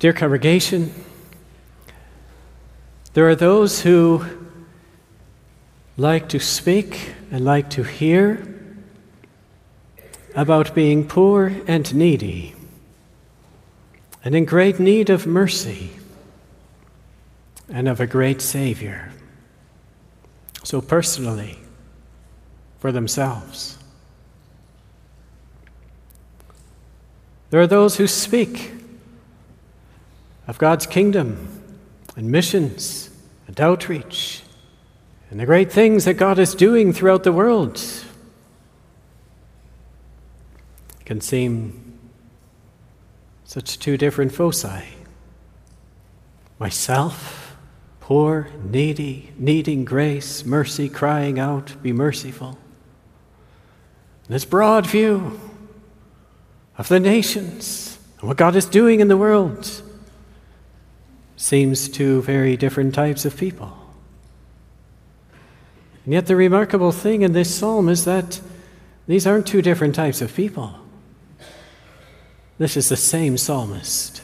Dear congregation, there are those who like to speak and like to hear about being poor and needy and in great need of mercy and of a great Savior. So personally, for themselves. There are those who speak of God's kingdom and missions and outreach and the great things that God is doing throughout the world. It can seem such two different foci. Myself, poor, needy, needing grace, mercy, crying out, be merciful. This broad view of the nations and what God is doing in the world seems two very different types of people. And yet the remarkable thing in this psalm is that these aren't two different types of people. This is the same psalmist.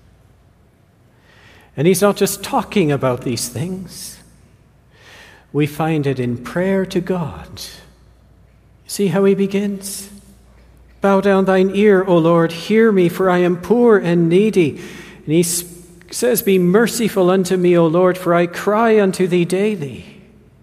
And he's not just talking about these things. We find it in prayer to God. See how he begins? Bow down thine ear, O Lord, hear me, for I am poor and needy. And he says, be merciful unto me, O Lord, for I cry unto thee daily.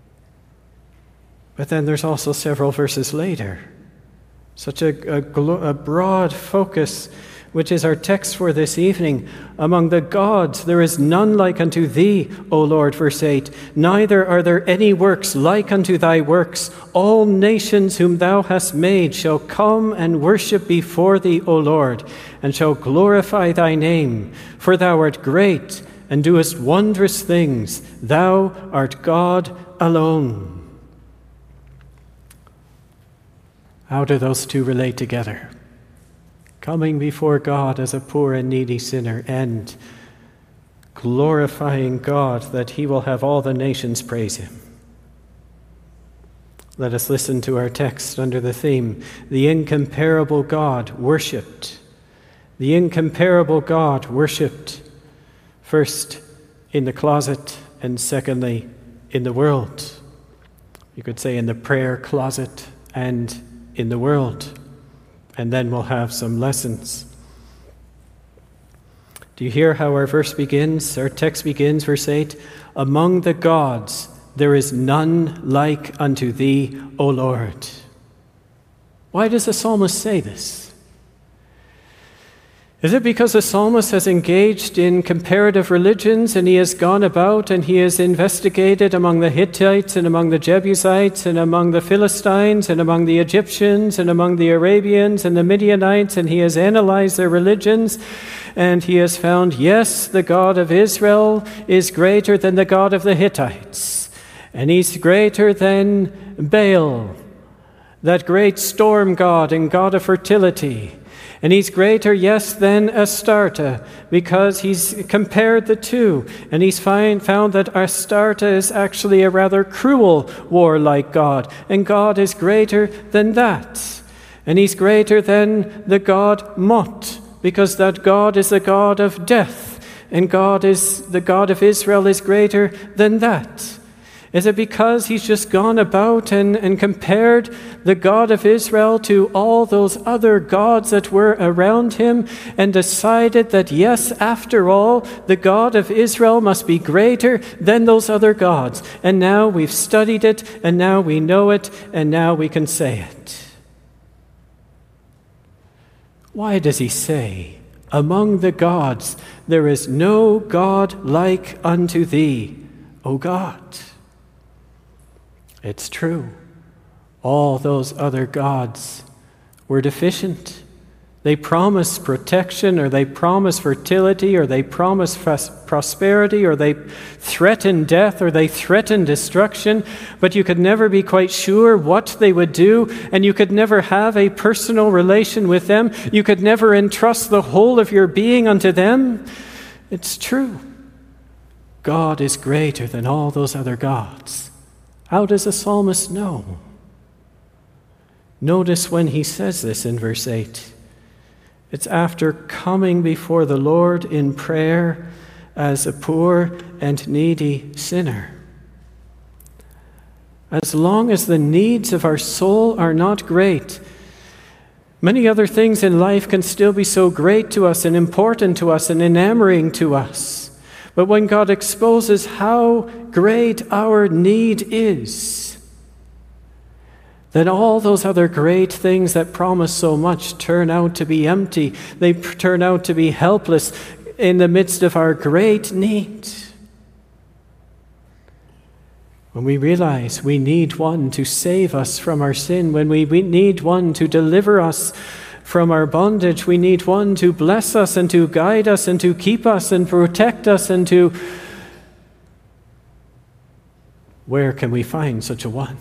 But then there's also several verses later, such a broad focus, which is our text for this evening. Among the gods there is none like unto thee, O Lord, verse 8. Neither are there any works like unto thy works. All nations whom thou hast made shall come and worship before thee, O Lord, and shall glorify thy name. For thou art great and doest wondrous things. Thou art God alone. How do those two relate together? Coming before God as a poor and needy sinner and glorifying God that he will have all the nations praise him. Let us listen to our text under the theme, the incomparable God worshipped. The incomparable God worshipped, first in the closet and secondly in the world. You could say in the prayer closet and in the world. And then we'll have some lessons. Do you hear how our verse begins? Our text begins, verse 8. Among the gods there is none like unto thee, O Lord. Why does the psalmist say this? Is it because the psalmist has engaged in comparative religions and he has gone about and he has investigated among the Hittites and among the Jebusites and among the Philistines and among the Egyptians and among the Arabians and the Midianites, and he has analyzed their religions and he has found, yes, the God of Israel is greater than the God of the Hittites, and he's greater than Baal, that great storm god and god of fertility. And he's greater, yes, than Astarte, because he's compared the two. And he's found that Astarte is actually a rather cruel, warlike god. And God is greater than that. And he's greater than the god Mot, because that God is the God of death. And the God of Israel is greater than that. Is it because he's just gone about and compared the God of Israel to all those other gods that were around him and decided that, yes, after all, the God of Israel must be greater than those other gods? And now we've studied it, and now we know it, and now we can say it. Why does he say, among the gods there is no God like unto thee, O God? It's true. All those other gods were deficient. They promise protection, or they promise fertility, or they promise prosperity, or they threaten death, or they threaten destruction, but you could never be quite sure what they would do, and you could never have a personal relation with them. You could never entrust the whole of your being unto them. It's true. God is greater than all those other gods. How does the psalmist know? Notice when he says this in verse 8. It's after coming before the Lord in prayer as a poor and needy sinner. As long as the needs of our soul are not great, many other things in life can still be so great to us and important to us and enamoring to us. But when God exposes how great our need is, then all those other great things that promise so much turn out to be empty. They turn out to be helpless in the midst of our great need. When we realize we need one to save us from our sin, when we need one to deliver us from our bondage, we need one to bless us and to guide us and to keep us and protect us and to... Where can we find such a one?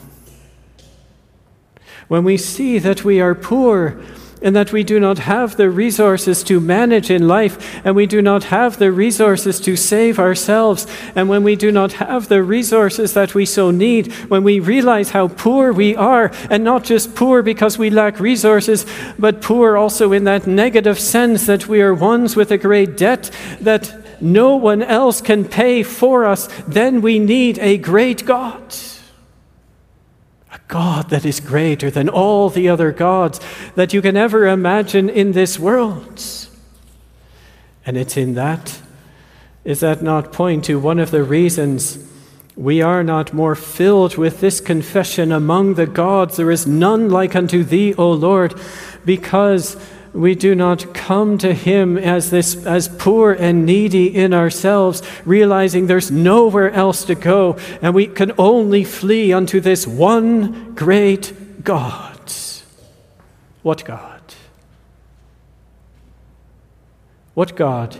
When we see that we are poor and that we do not have the resources to manage in life, and we do not have the resources to save ourselves, and when we do not have the resources that we so need, when we realize how poor we are, and not just poor because we lack resources, but poor also in that negative sense that we are ones with a great debt that no one else can pay for us, then we need a great God. A God that is greater than all the other gods that you can ever imagine in this world. And it's in that, is that not point to one of the reasons we are not more filled with this confession among the gods, there is none like unto thee, O Lord, because we do not come to him as poor and needy in ourselves, realizing there's nowhere else to go, and we can only flee unto this one great God. What God? What God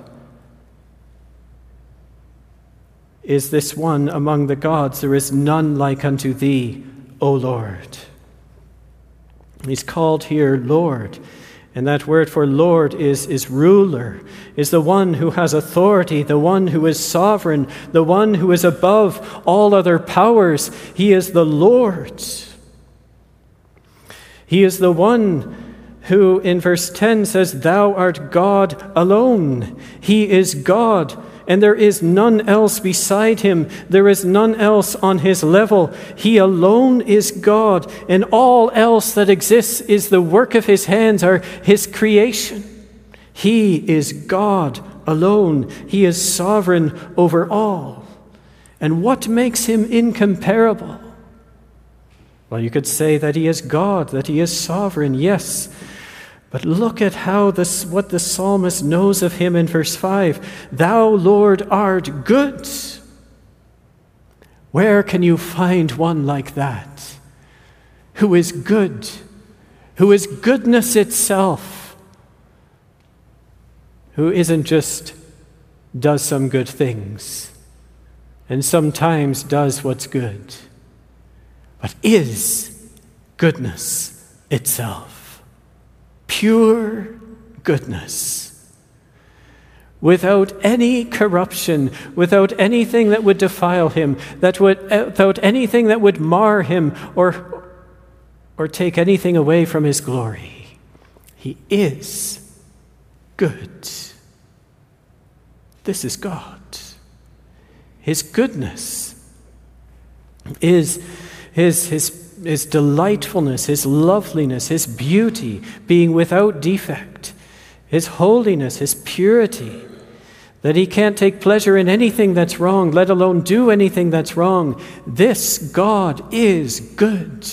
is this one among the gods? There is none like unto thee, O Lord. He's called here Lord. And that word for Lord is ruler, is the one who has authority, the one who is sovereign, the one who is above all other powers. He is the Lord. He is the one who, in verse 10, says, Thou art God alone. He is God, and there is none else beside him. There is none else on his level. He alone is God, and all else that exists is the work of his hands, or his creation. He is God alone. He is sovereign over all. And what makes him incomparable? Well, you could say that he is God, that he is sovereign, yes. But look at what the psalmist knows of him in verse 5. Thou, Lord, art good. Where can you find one like that? Who is good, who is goodness itself, who isn't just does some good things and sometimes does what's good, but is goodness itself. Pure goodness, without any corruption, without anything that would defile him, without anything that would mar him or take anything away from his glory. He is good. This is God. His goodness is his delightfulness, his loveliness, his beauty, being without defect, his holiness, his purity, that he can't take pleasure in anything that's wrong, let alone do anything that's wrong. This God is good.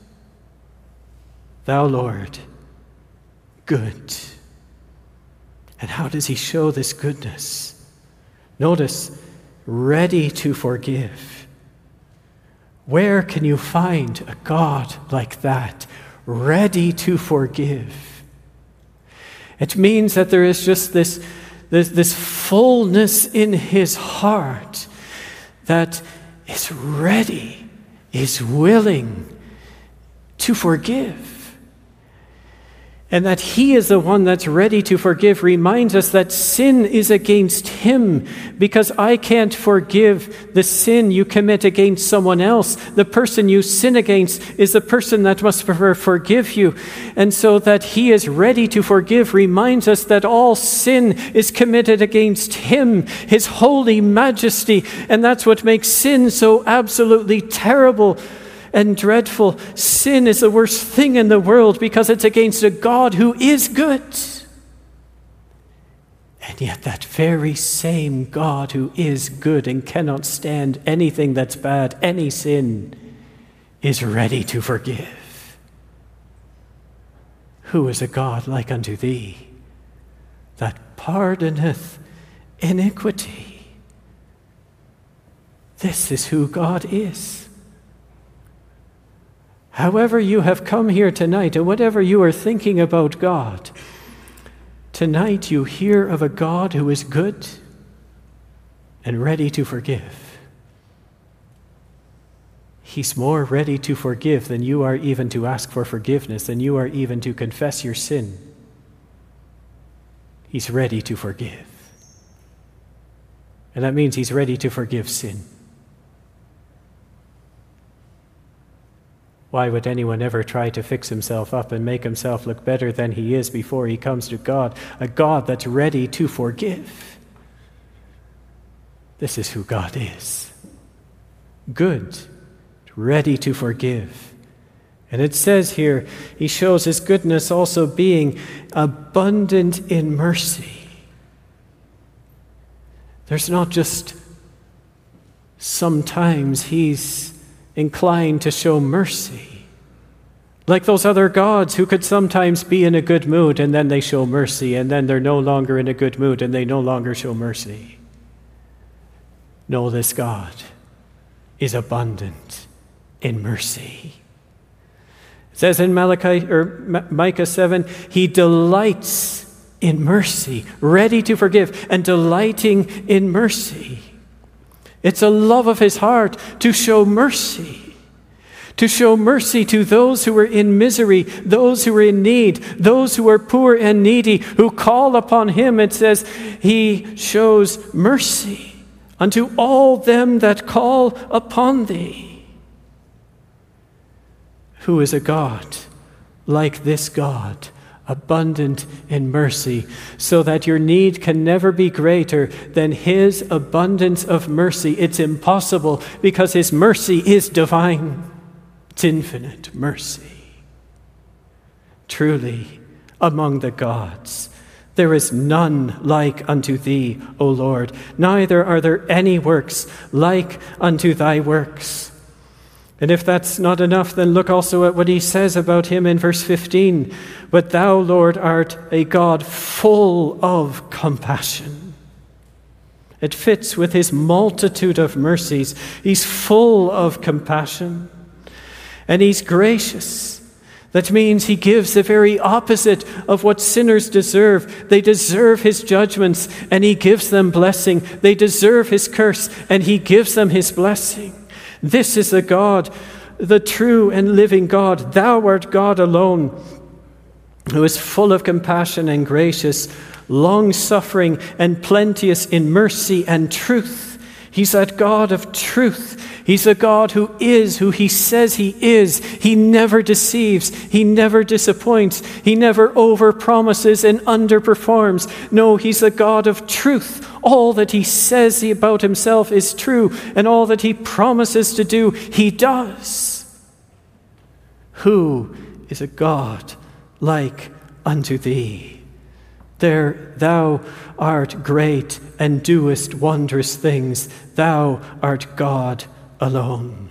Thou, Lord, good. And how does he show this goodness? Notice, ready to forgive. Where can you find a God like that, ready to forgive? It means that there is just this fullness in his heart that is ready, is willing to forgive. and that he is the one that's ready to forgive, reminds us that sin is against him, because I can't forgive the sin you commit against someone else. The person you sin against is the person that must forgive you. And so that he is ready to forgive reminds us that all sin is committed against him, his holy majesty, and that's what makes sin so absolutely terrible and dreadful. Sin is the worst thing in the world because it's against a God who is good. And yet that very same God who is good and cannot stand anything that's bad, any sin, is ready to forgive. Who is a God like unto thee, that pardoneth iniquity? This is who God is. However you have come here tonight, and whatever you are thinking about God, tonight you hear of a God who is good and ready to forgive. He's more ready to forgive than you are even to ask for forgiveness, than you are even to confess your sin. He's ready to forgive. And that means he's ready to forgive sin. Why would anyone ever try to fix himself up and make himself look better than he is before he comes to God? A God that's ready to forgive. This is who God is. Good, ready to forgive. And it says here, he shows his goodness also being abundant in mercy. There's not just sometimes he's inclined to show mercy, like those other gods who could sometimes be in a good mood and then they show mercy, and then they're no longer in a good mood and they no longer show mercy. No, this God is abundant in mercy. It says in Micah 7, he delights in mercy, ready to forgive and delighting in mercy. It's a love of his heart to show mercy to those who are in misery, those who are in need, those who are poor and needy, who call upon him. It says he shows mercy unto all them that call upon thee. Who is a God like this God? Abundant in mercy, so that your need can never be greater than his abundance of mercy. It's impossible because his mercy is divine. It's infinite mercy. Truly, among the gods, there is none like unto thee, O Lord, neither are there any works like unto thy works. And if that's not enough, then look also at what he says about him in verse 15. But thou, Lord, art a God full of compassion. It fits with his multitude of mercies. He's full of compassion. And he's gracious. That means he gives the very opposite of what sinners deserve. They deserve his judgments, and he gives them blessing. They deserve his curse, and he gives them his blessing. This is the God, the true and living God. Thou art God alone, who is full of compassion and gracious, long-suffering and plenteous in mercy and truth. He's that God of truth. He's a God who is who he says he is. He never deceives. He never disappoints. He never overpromises and underperforms. No, he's a God of truth. All that he says about himself is true, and all that he promises to do, he does. Who is a God like unto thee? Thou art great and doest wondrous things. Thou art God alone.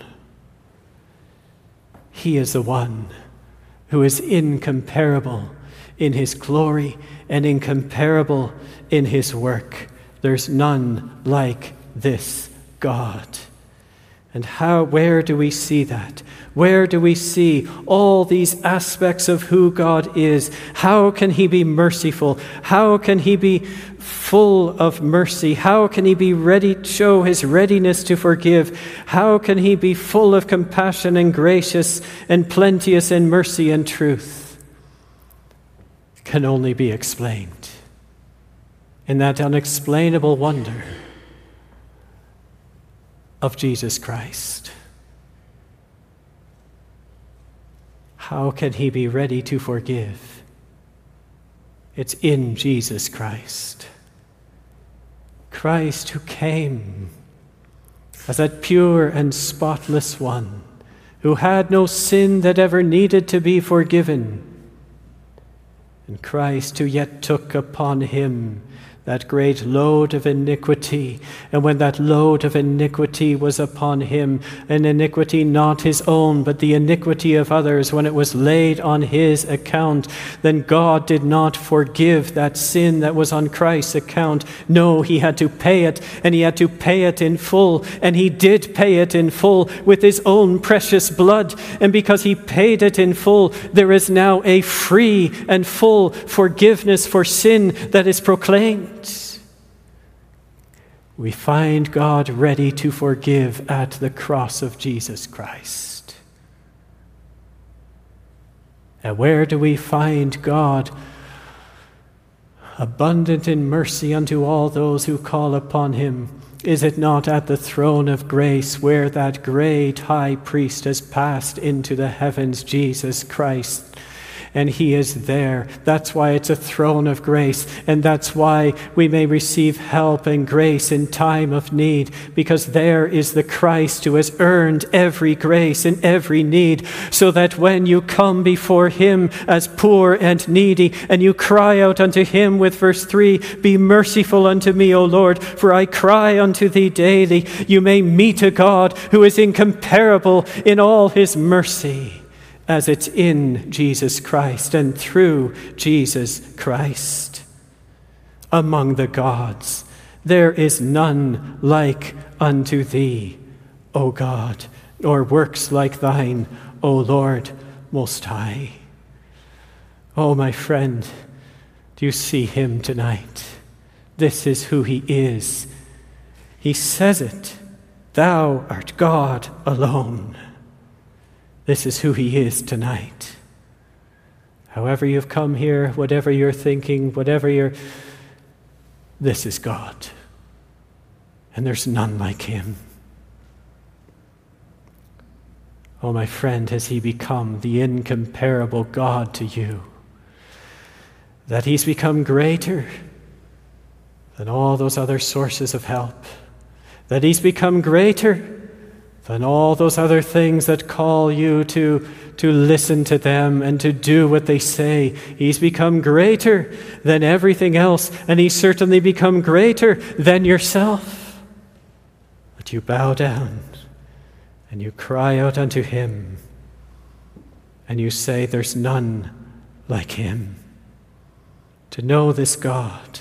He is the one who is incomparable in his glory and incomparable in his work. There's none like this God. And where do we see that? Where do we see all these aspects of who God is? How can he be merciful? How can he be full of mercy? How can he be ready to show his readiness to forgive? How can he be full of compassion and gracious and plenteous in mercy and truth? can only be explained in that unexplainable wonder of Jesus Christ. How can he be ready to forgive? It's in Jesus Christ. Christ who came as that pure and spotless one, who had no sin that ever needed to be forgiven, and Christ who yet took upon him that great load of iniquity. And when that load of iniquity was upon him, an iniquity not his own, but the iniquity of others, when it was laid on his account, then God did not forgive that sin that was on Christ's account. No, he had to pay it, and he had to pay it in full, and he did pay it in full with his own precious blood. And because he paid it in full, there is now a free and full forgiveness for sin that is proclaimed. We find God ready to forgive at the cross of Jesus Christ. And where do we find God abundant in mercy unto all those who call upon him? Is it not at the throne of grace, where that great high priest has passed into the heavens, Jesus Christ? And he is there. That's why it's a throne of grace. And that's why we may receive help and grace in time of need. Because there is the Christ who has earned every grace and every need. So that when you come before him as poor and needy, and you cry out unto him with verse 3, "Be merciful unto me, O Lord, for I cry unto thee daily," you may meet a God who is incomparable in all his mercy, as it's in Jesus Christ and through Jesus Christ. Among the gods, there is none like unto thee, O God, nor works like thine, O Lord Most High. Oh, my friend, do you see him tonight? This is who he is. He says it, "Thou art God alone." This is who he is tonight. However you've come here, whatever you're thinking, this is God. And there's none like him. Oh, my friend, has he become the incomparable God to you? That he's become greater than all those other sources of help? That he's become greater than all those other things that call you to listen to them and to do what they say? He's become greater than everything else, and he's certainly become greater than yourself. But you bow down and you cry out unto him, and you say, "There's none like him." To know this God,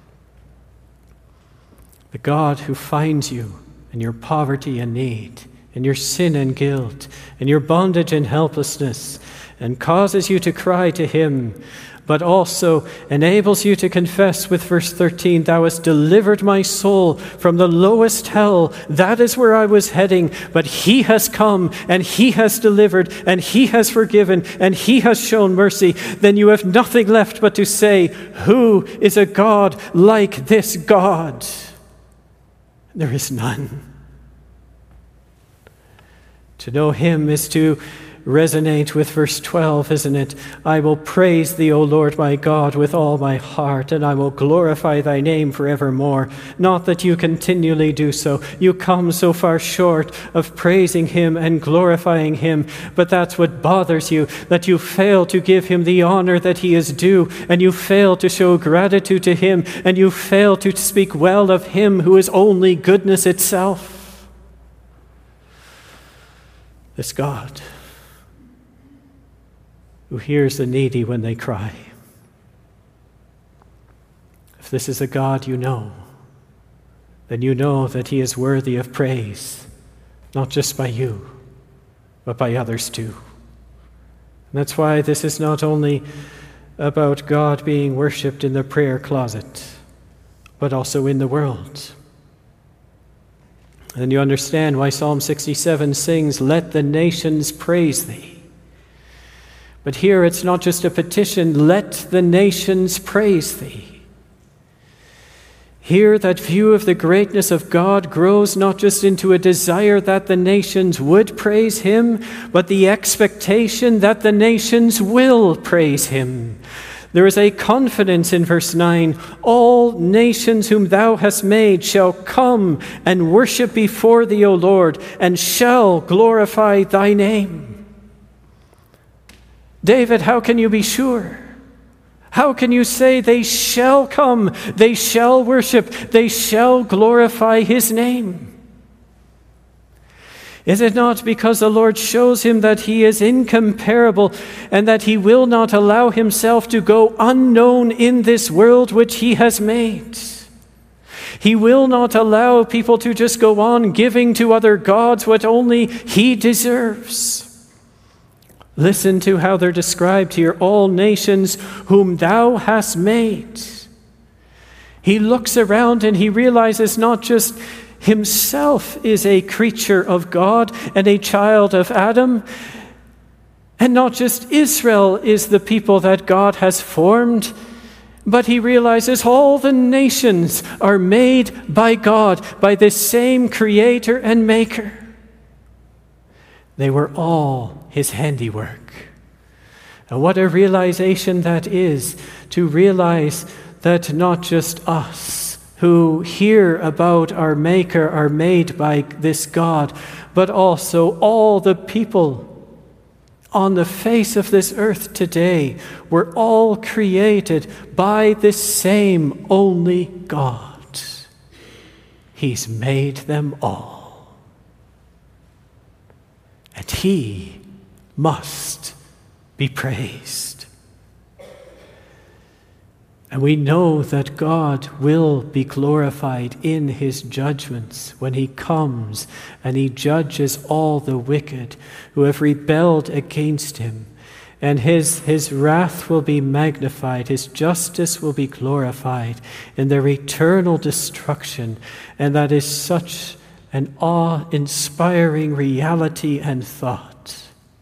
the God who finds you in your poverty and need, in your sin and guilt, in your bondage and helplessness, and causes you to cry to him, but also enables you to confess with verse 13, "Thou hast delivered my soul from the lowest hell." That is where I was heading, but he has come, and he has delivered, and he has forgiven, and he has shown mercy. Then you have nothing left but to say, "Who is a God like this God?" There is none. To know him is to resonate with verse 12, isn't it? "I will praise thee, O Lord my God, with all my heart, and I will glorify thy name forevermore." Not that you continually do so. You come so far short of praising him and glorifying him, but that's what bothers you, that you fail to give him the honor that he is due, and you fail to show gratitude to him, and you fail to speak well of him who is only goodness itself. This God who hears the needy when they cry. If this is a God you know, then you know that he is worthy of praise, not just by you, but by others too. And that's why this is not only about God being worshipped in the prayer closet, but also in the world. And you understand why Psalm 67 sings, "Let the nations praise thee." But here it's not just a petition, let the nations praise thee. Here that view of the greatness of God grows not just into a desire that the nations would praise him, but the expectation that the nations will praise him. There is a confidence in verse 9, all nations whom thou hast made shall come and worship before thee, O Lord, and shall glorify thy name. David, how can you be sure? How can you say they shall come, they shall worship, they shall glorify his name? Is it not because the Lord shows him that he is incomparable and that he will not allow himself to go unknown in this world which he has made? He will not allow people to just go on giving to other gods what only he deserves. Listen to how they're described here, all nations whom thou hast made. He looks around and he realizes not just himself is a creature of God and a child of Adam, and not just Israel is the people that God has formed, but he realizes all the nations are made by God, by this same Creator and Maker. They were all his handiwork. And what a realization that is, to realize that not just us who hear about our Maker are made by this God, but also all the people on the face of this earth today were all created by this same only God. He's made them all. And he must be praised. And we know that God will be glorified in his judgments when he comes and he judges all the wicked who have rebelled against him. And his wrath will be magnified, his justice will be glorified in their eternal destruction. And that is such an awe-inspiring reality and thought.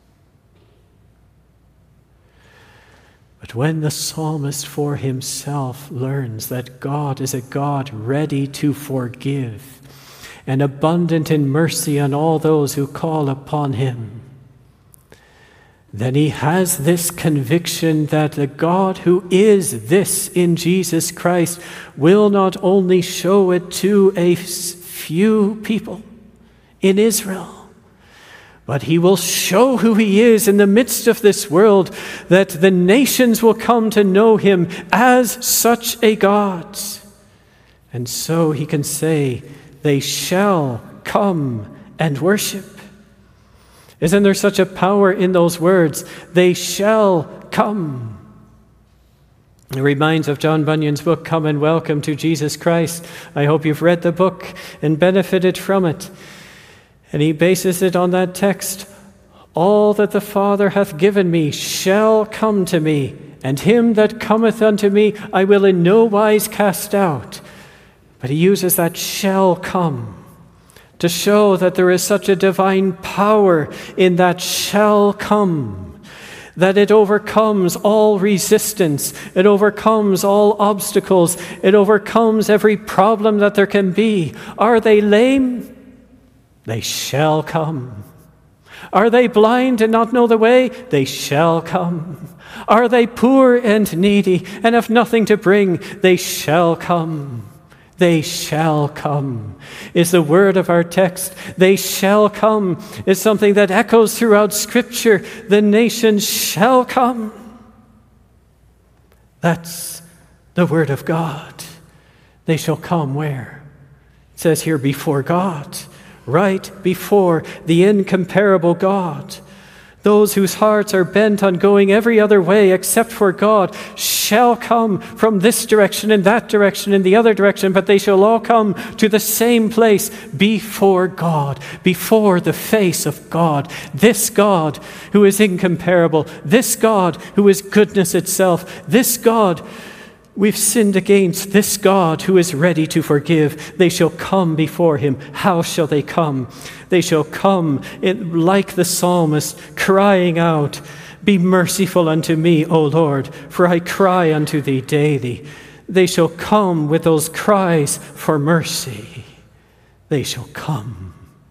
But when the psalmist for himself learns that God is a God ready to forgive and abundant in mercy on all those who call upon him, then he has this conviction that the God who is this in Jesus Christ will not only show it to a few people in Israel, but he will show who he is in the midst of this world, that the nations will come to know him as such a God. And so he can say, they shall come and worship. Isn't there such a power in those words? They shall come. It reminds of John Bunyan's book, Come and Welcome to Jesus Christ. I hope you've read the book and benefited from it. And he bases it on that text. All that the Father hath given me shall come to me, and him that cometh unto me I will in no wise cast out. But he uses that shall come to show that there is such a divine power in that shall come, that it overcomes all resistance, it overcomes all obstacles, it overcomes every problem that there can be. Are they lame? They shall come. Are they blind and not know the way? They shall come. Are they poor and needy and have nothing to bring? They shall come. They shall come is the word of our text. They shall come is something that echoes throughout Scripture. The nations shall come. That's the word of God. They shall come where? It says here, before God, right before the incomparable God. Those whose hearts are bent on going every other way except for God shall come from this direction and that direction and the other direction, but they shall all come to the same place, before God, before the face of God. This God who is incomparable, this God who is goodness itself, this God we've sinned against, this God who is ready to forgive. They shall come before him. How shall they come? They shall come like the psalmist, crying out, Be merciful unto me, O Lord, for I cry unto thee daily. They shall come with those cries for mercy. They shall come.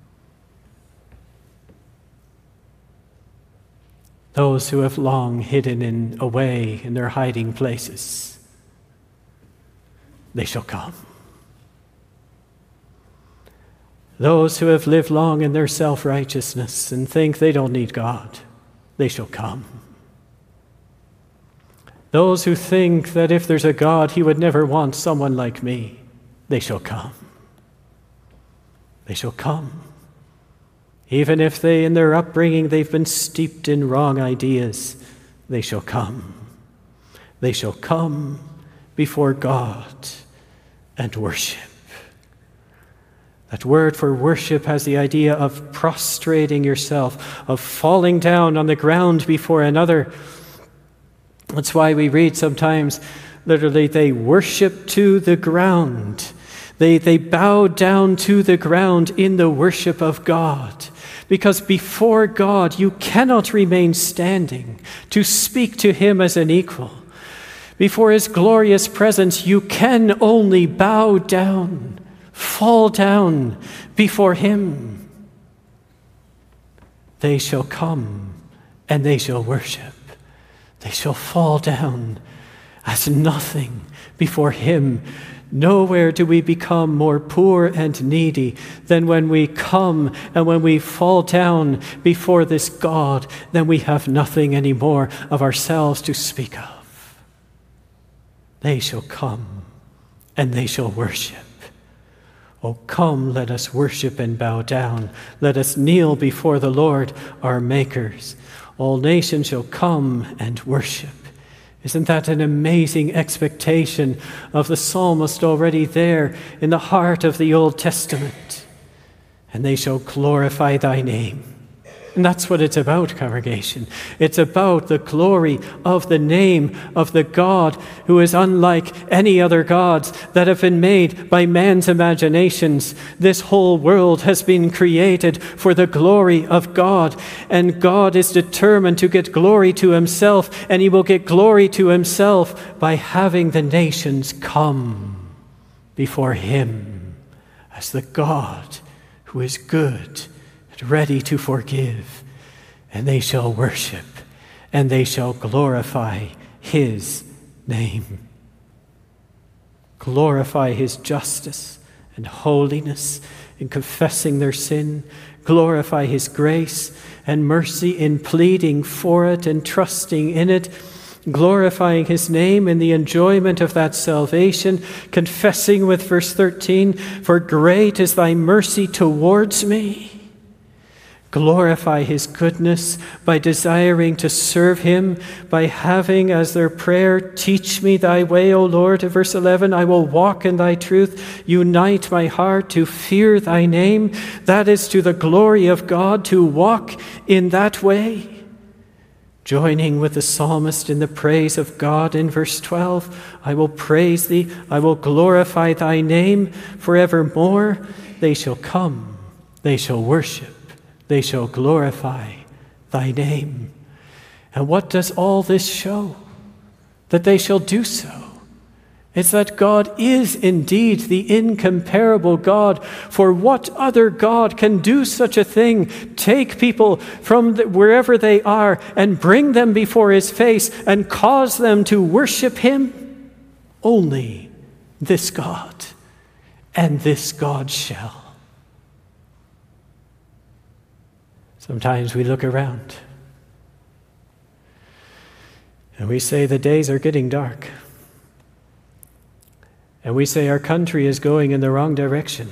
Those who have long hidden away in their hiding places, they shall come. Those who have lived long in their self-righteousness and think they don't need God, they shall come. Those who think that if there's a God, he would never want someone like me, they shall come. They shall come. Even if they, in their upbringing, they've been steeped in wrong ideas, they shall come. They shall come before God and worship. That word for worship has the idea of prostrating yourself, of falling down on the ground before another. That's why we read sometimes, literally, they worship to the ground. They bow down to the ground in the worship of God. Because before God, you cannot remain standing to speak to him as an equal. Before his glorious presence, you can only bow down, fall down before him. They shall come and they shall worship. They shall fall down as nothing before him. Nowhere do we become more poor and needy than when we come and when we fall down before this God, then we have nothing anymore of ourselves to speak of. They shall come and they shall worship. Oh, come, let us worship and bow down. Let us kneel before the Lord, our makers. All nations shall come and worship. Isn't that an amazing expectation of the psalmist already there in the heart of the Old Testament? And they shall glorify thy name. And that's what it's about, congregation. It's about the glory of the name of the God who is unlike any other gods that have been made by man's imaginations. This whole world has been created for the glory of God, and God is determined to get glory to himself, and he will get glory to himself by having the nations come before him as the God who is good, ready to forgive, and they shall worship, and they shall glorify his name. Glorify his justice and holiness in confessing their sin. Glorify his grace and mercy in pleading for it and trusting in it. Glorifying his name in the enjoyment of that salvation. Confessing with verse 13, for great is thy mercy towards me. Glorify his goodness by desiring to serve him, by having as their prayer, teach me thy way, O Lord. Verse 11, I will walk in thy truth. Unite my heart to fear thy name. That is to the glory of God, to walk in that way. Joining with the psalmist in the praise of God in verse 12, I will praise thee, I will glorify thy name forevermore. They shall come, they shall worship. They shall glorify thy name. And what does all this show? That they shall do so. It's that God is indeed the incomparable God. For what other God can do such a thing? Take people from wherever they are and bring them before his face and cause them to worship him? Only this God, and this God shall. Sometimes we look around and we say the days are getting dark. And we say our country is going in the wrong direction.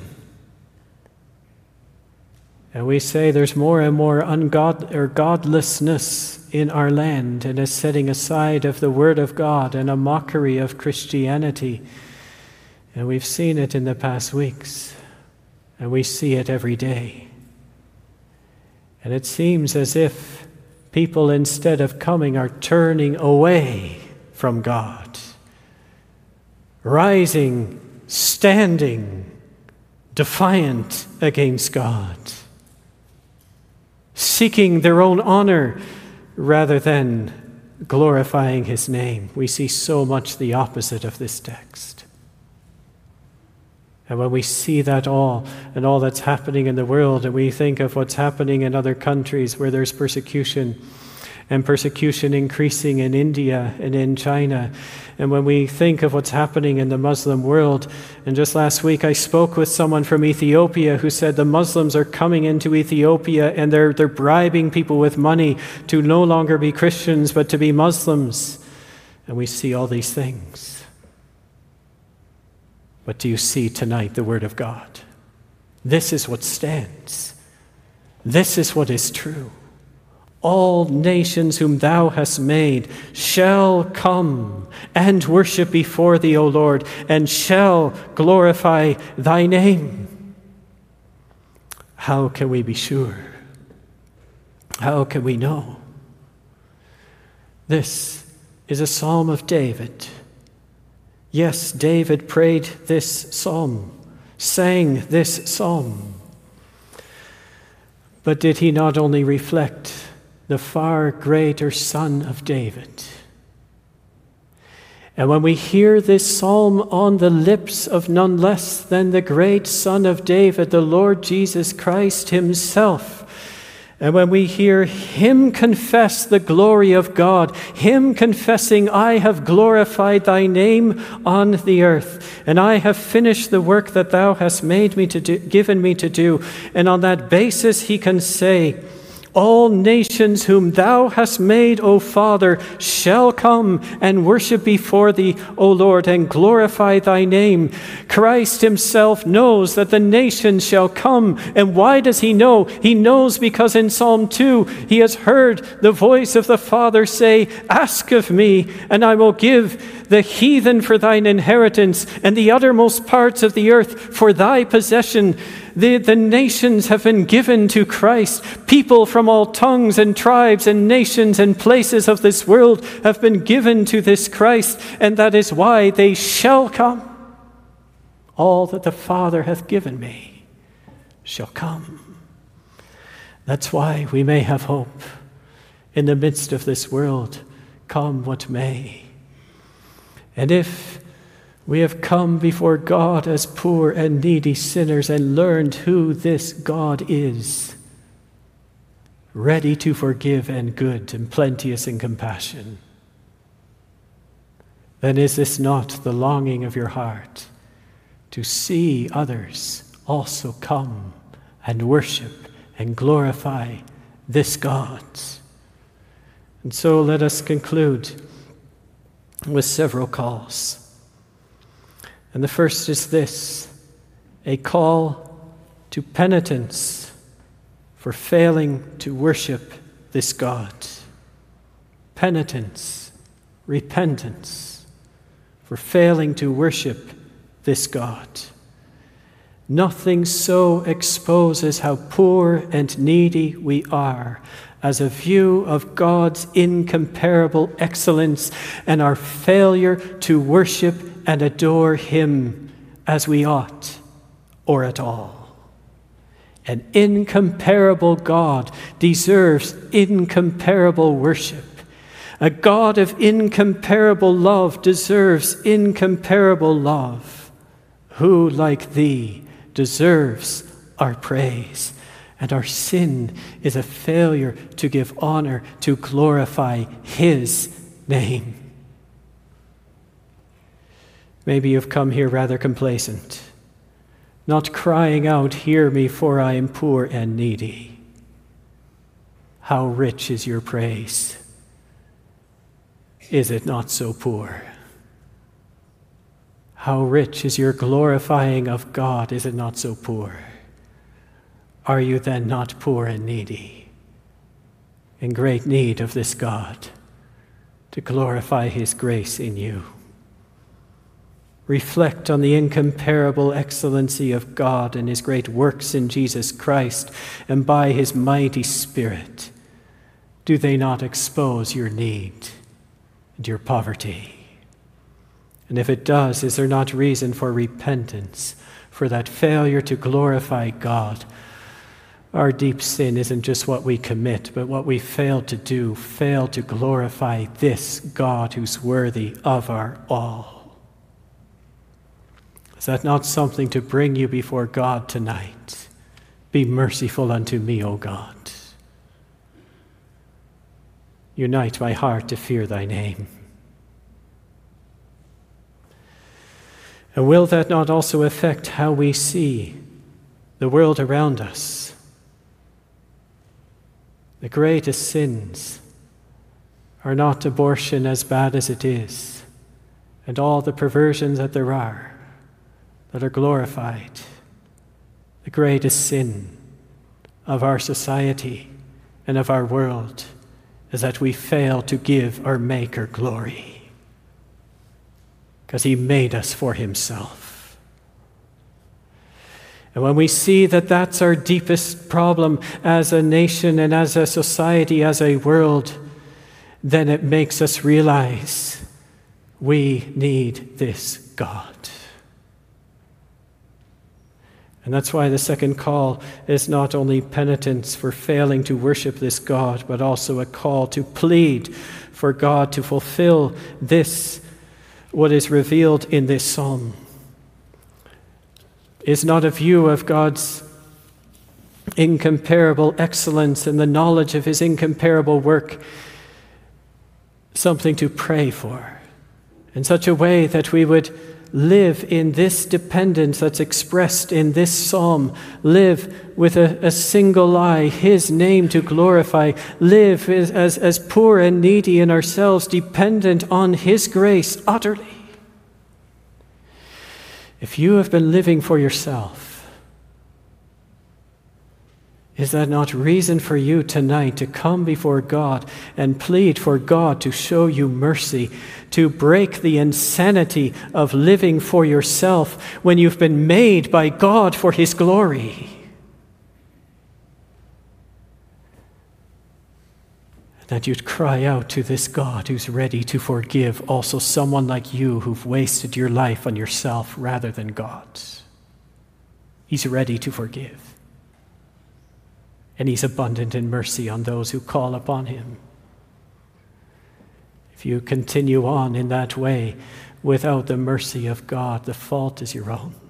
And we say there's more and more godlessness in our land, and a setting aside of the Word of God and a mockery of Christianity. And we've seen it in the past weeks, and we see it every day. And it seems as if people, instead of coming, are turning away from God. Rising, standing, defiant against God. Seeking their own honor, rather than glorifying his name. We see so much the opposite of this text. And when we see that all that's happening in the world, and we think of what's happening in other countries where there's persecution, and persecution increasing in India and in China, and when we think of what's happening in the Muslim world, and just last week I spoke with someone from Ethiopia who said the Muslims are coming into Ethiopia and they're bribing people with money to no longer be Christians but to be Muslims. And we see all these things. But do you see tonight the Word of God? This is what stands. This is what is true. All nations whom thou hast made shall come and worship before thee, O Lord, and shall glorify thy name. How can we be sure? How can we know? This is a psalm of David. Yes, David prayed this psalm, sang this psalm. But did he not only reflect the far greater Son of David? And when we hear this psalm on the lips of none less than the great Son of David, the Lord Jesus Christ himself, and when we hear him confess the glory of God, him confessing, I have glorified thy name on the earth, and I have finished the work that thou hast made me to do, given me to do, and on that basis he can say, all nations whom thou hast made, O Father, shall come and worship before thee, O Lord, and glorify thy name. Christ himself knows that the nations shall come. And why does he know? He knows because in Psalm 2, he has heard the voice of the Father say, ask of me, and I will give the heathen for thine inheritance, and the uttermost parts of the earth for thy possession. The nations have been given to Christ. People from all tongues and tribes and nations and places of this world have been given to this Christ, and that is why they shall come. All that the Father hath given me shall come. That's why we may have hope in the midst of this world, come what may. And if we have come before God as poor and needy sinners and learned who this God is, ready to forgive and good and plenteous in compassion, then is this not the longing of your heart to see others also come and worship and glorify this God? And so let us conclude with several calls. And the first is this, a call to penitence for failing to worship this God. Penitence, repentance for failing to worship this God. Nothing so exposes how poor and needy we are as a view of God's incomparable excellence and our failure to worship and adore him as we ought or at all. An incomparable God deserves incomparable worship. A God of incomparable love deserves incomparable love. Who, like thee, deserves our praise? And our sin is a failure to give honor, to glorify his name. Maybe you've come here rather complacent, not crying out, hear me, for I am poor and needy. How rich is your praise? Is it not so poor? How rich is your glorifying of God? Is it not so poor? Are you then not poor and needy, in great need of this God to glorify his grace in you? Reflect on the incomparable excellency of God and his great works in Jesus Christ, and by his mighty Spirit, do they not expose your need and your poverty? And if it does, is there not reason for repentance for that failure to glorify God Our deep sin isn't just what we commit, but what we fail to do, fail to glorify this God who's worthy of our all. Is that not something to bring you before God tonight? Be merciful unto me, O God. Unite my heart to fear thy name. And will that not also affect how we see the world around us? The greatest sins are not abortion, as bad as it is, and all the perversions that there are that are glorified. The greatest sin of our society and of our world is that we fail to give our Maker glory, because he made us for himself. And when we see that that's our deepest problem as a nation and as a society, as a world, then it makes us realize we need this God. And that's why the second call is not only penitence for failing to worship this God, but also a call to plead for God to fulfill this, what is revealed in this psalm. Is not a view of God's incomparable excellence and the knowledge of his incomparable work something to pray for in such a way that we would live in this dependence that's expressed in this psalm, live with a single eye, his name to glorify, live as poor and needy in ourselves, dependent on his grace utterly. If you have been living for yourself, is that not reason for you tonight to come before God and plead for God to show you mercy, to break the insanity of living for yourself when you've been made by God for his glory? That you'd cry out to this God who's ready to forgive also someone like you who've wasted your life on yourself rather than God. He's ready to forgive. And he's abundant in mercy on those who call upon him. If you continue on in that way without the mercy of God, the fault is your own.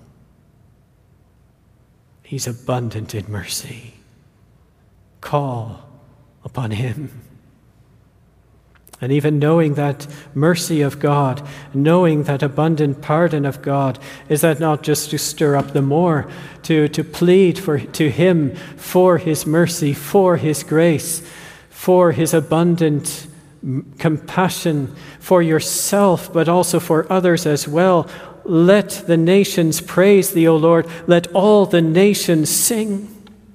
He's abundant in mercy. Call upon him. And even knowing that mercy of God, knowing that abundant pardon of God, is that not just to stir up the more, to plead to him for his mercy, for his grace, for his abundant compassion for yourself, but also for others as well. Let the nations praise thee, O Lord. Let all the nations sing.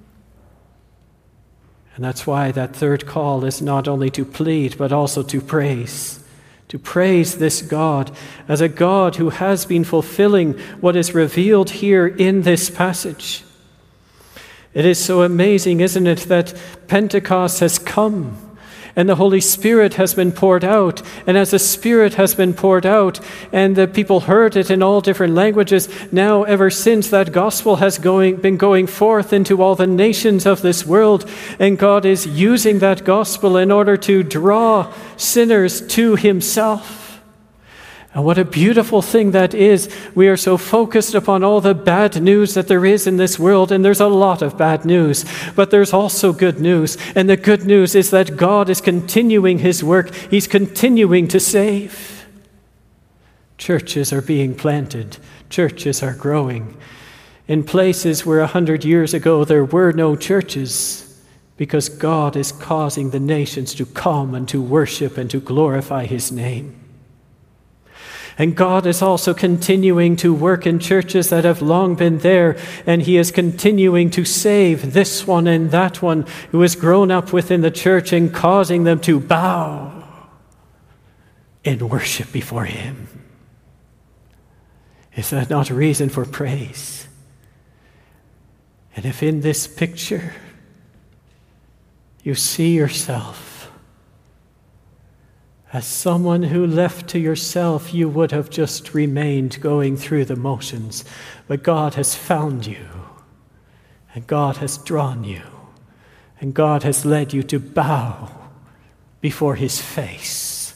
And that's why that third call is not only to plead, but also to praise. To praise this God as a God who has been fulfilling what is revealed here in this passage. It is so amazing, isn't it, that Pentecost has come and the Holy Spirit has been poured out. And as the Spirit has been poured out and the people heard it in all different languages, now ever since that gospel has been going forth into all the nations of this world, and God is using that gospel in order to draw sinners to himself. And what a beautiful thing that is. We are so focused upon all the bad news that there is in this world, and there's a lot of bad news, but there's also good news. And the good news is that God is continuing his work. He's continuing to save. Churches are being planted. Churches are growing. In places where 100 years ago there were no churches, because God is causing the nations to come and to worship and to glorify his name. And God is also continuing to work in churches that have long been there, and he is continuing to save this one and that one who has grown up within the church and causing them to bow in worship before him. Is that not a reason for praise? And if in this picture you see yourself as someone who, left to yourself, you would have just remained going through the motions. But God has found you, and God has drawn you. And God has led you to bow before his face.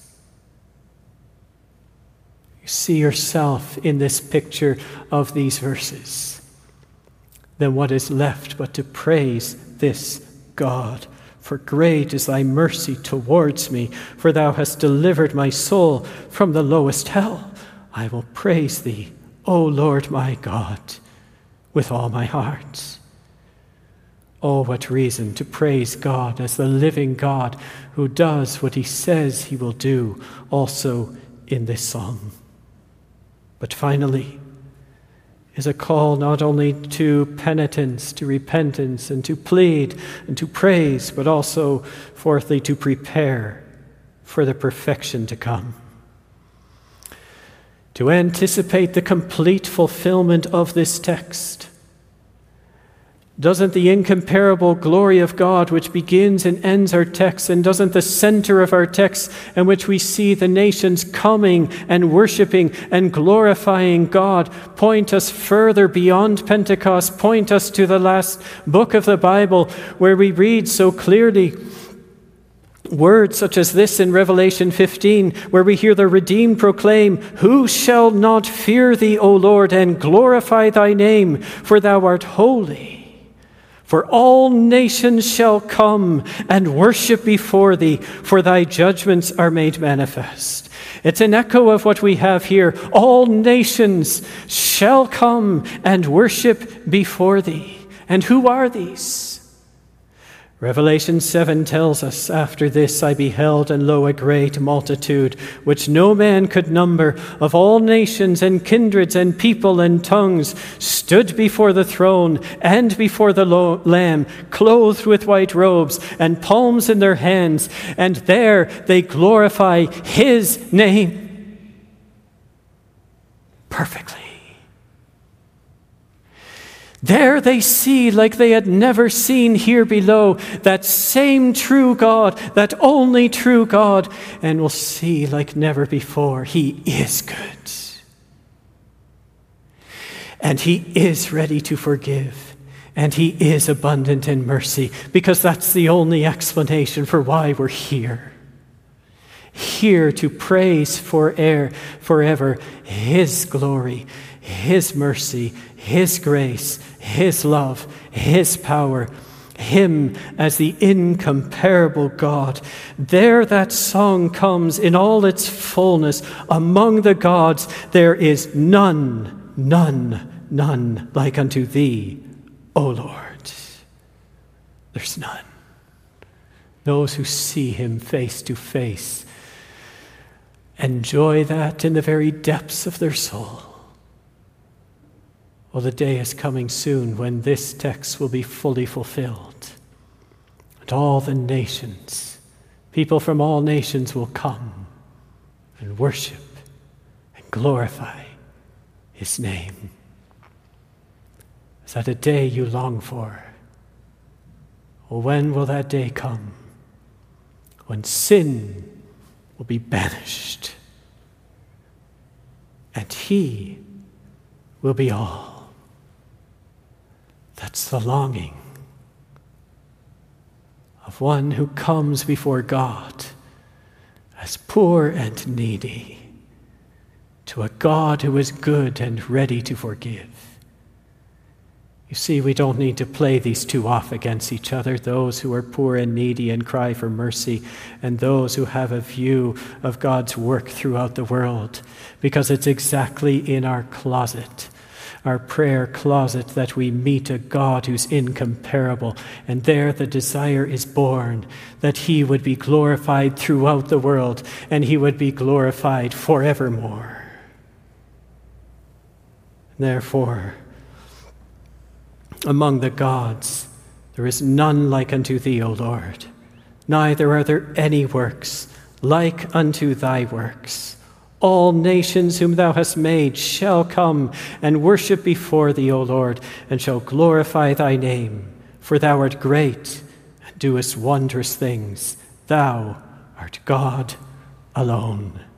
You see yourself in this picture of these verses. Then what is left but to praise this God? For great is thy mercy towards me, for thou hast delivered my soul from the lowest hell. I will praise thee, O Lord my God, with all my heart. Oh, what reason to praise God as the living God who does what he says he will do, also in this song. But finally, is a call not only to penitence, to repentance, and to plead, and to praise, but also, fourthly, to prepare for the perfection to come. To anticipate the complete fulfillment of this text. Doesn't the incomparable glory of God, which begins and ends our text, and doesn't the center of our text, in which we see the nations coming and worshiping and glorifying God, point us further beyond Pentecost, point us to the last book of the Bible, where we read so clearly words such as this in Revelation 15, where we hear the redeemed proclaim, "Who shall not fear thee, O Lord, and glorify thy name, for thou art holy? For all nations shall come and worship before thee, for thy judgments are made manifest." It's an echo of what we have here. All nations shall come and worship before thee. And who are these? Revelation 7 tells us, "After this I beheld, and lo, a great multitude, which no man could number, of all nations and kindreds and people and tongues, stood before the throne and before the Lamb, clothed with white robes and palms in their hands, and there they glorify his name perfectly." There they see, like they had never seen here below, that same true God, that only true God, and will see like never before. He is good. And he is ready to forgive. And he is abundant in mercy, because that's the only explanation for why we're here. Here to praise forever his glory, his mercy, his grace, his love, his power, him as the incomparable God. There that song comes in all its fullness. Among the gods there is none like unto thee, O Lord. There's none. Those who see him face to face enjoy that in the very depths of their soul. Well, the day is coming soon when this text will be fully fulfilled. And all the nations, people from all nations will come and worship and glorify his name. Is that a day you long for? Well, when will that day come? When sin will be banished and he will be all. That's the longing of one who comes before God as poor and needy, to a God who is good and ready to forgive. You see, we don't need to play these two off against each other, those who are poor and needy and cry for mercy, and those who have a view of God's work throughout the world, because it's exactly in our closet, our prayer closet, that we meet a God who's incomparable. And there the desire is born that he would be glorified throughout the world, and he would be glorified forevermore. Therefore, among the gods there is none like unto thee, O Lord. Neither are there any works like unto thy works. All nations whom thou hast made shall come and worship before thee, O Lord, and shall glorify thy name. For thou art great and doest wondrous things. Thou art God alone.